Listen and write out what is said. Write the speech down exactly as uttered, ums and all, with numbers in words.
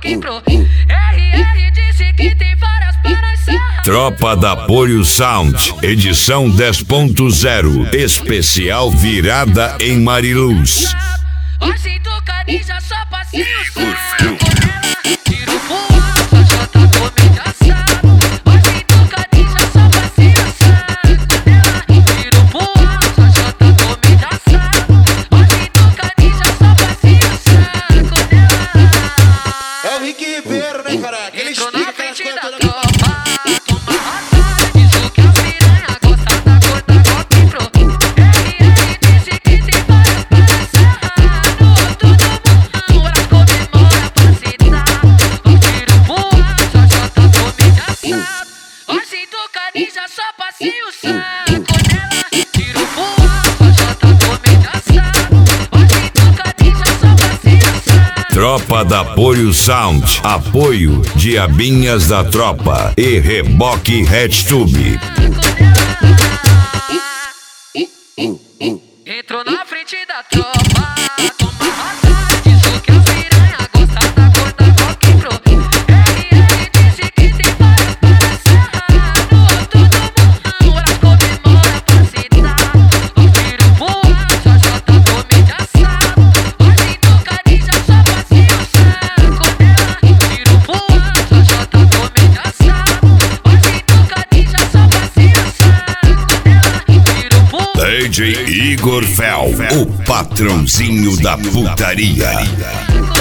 rock pro R R disse que tem várias para ensaiar. Tropa da Apoio Sound, edição dez ponto zero, especial virada em Mariluz. Hoje do Canija só passinho saco. Tiro pro alto, a Jota come assado. Hoje do Canija só passinho saco. Tiro pro alto, a Jota come assado. Hoje do Canija só passinho saco. É o Rick Ribeiro, né, cara? Ele Entrou explica na aquelas frente coisas da todas. tropa, toma massagem, diz o que a piranha gosta da cor da rock pro R R disse que tem várias para serrar. No alto do morrão, ela comemora pra citar. O tiro pro alto, a Jota come de assado. Hoje do Canija só passinho saco nela. Tiro pro alto, a Jota come de assado. Hoje do Canija só passinho saco. Tropa da Apoio Sound, apoio Diabinhas da Tropa e Reboque RedTube. Entrou na frente da tropa, toma massagem, diz o que a piranha gosta da cor da rock pro R R disse que tem várias para serrar. No alto do morrão, ela comemora pra citar. O tiro pro alto, a Jota come de assado. Hoje do Canija só passinho saco nela. Tiro pro alto, a Jota come de assado. Hoje do Canija só passinho saco nela. Tiro pro alto. D J Igor Fel, o patrãozinho da putaria.